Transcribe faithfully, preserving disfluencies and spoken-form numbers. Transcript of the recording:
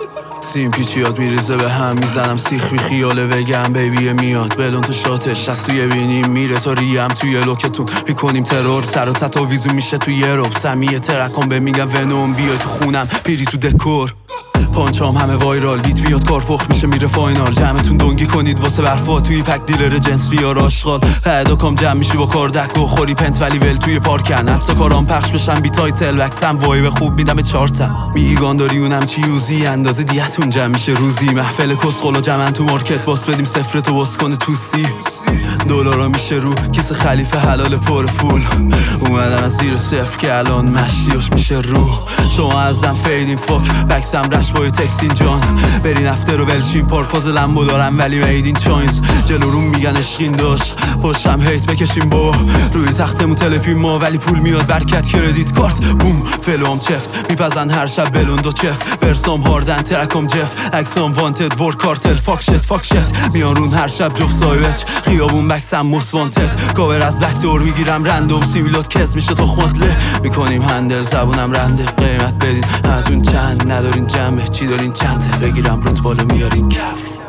سیم پیچیات میریزه به هم، میزنم سیخ بی خیاله بگم بیبیه میاد بلون تو شاتش از توی بینیم میره تا ریم توی لوکتون میکنیم ترور سر و تتاویزون میشه توی یه روب سمیه ترکم به میگم ونوم بیای تو خونم پیری تو دکور پانچام همه وایرال بیت بیاد کارپخ میشه میره فاینال جمعتون دنگی کنید واسه برفا توی پک دیلر جنس بیار آشغال پیدا کام جمع میشی با کاردک و خوری پنت ولی ول توی پارکن حتی کارام پخش بشن بی تایتل وکسم وای به خوب میدم چارتم میگان داری اونم چیوزی اندازه دیتون جمع میشه روزی محفل کسخلا جمعن تو مارکت باس بدیم صفر تو باس کنه تو سی دلارا میشه رو کیسه خلیفه حلال پر پول اومدم از زیر صفر که الان مشتیاش میشه رو شما ازم فیدین فاک بکسم رش بای تکسین جان برین افتر رو بلشین پارک فاز لمبو دارم ولی میدین چاینز جلو روم میگن اشقین داشت پشتم هیت بکشیم با روی تختمون تلپیم ما ولی پول میاد برکت کردیت کارت بوم فلوم چفت میپزن هر شب بلوند و چف برسام هاردن ترکم جف اکسام وانتد ور کارتل فاک شت فاک شت میان رون هر شب جفت سایوچ خیابون بکسم موس وانتد کاور از بک دور میگیرم رندوم سیویلات کس میشه تو خودله میکنیم هندل زبونم رنده قیمت بدین هاتون چند ندارین جمعه چی دارین چنده بگیرم روت بالا میارین کف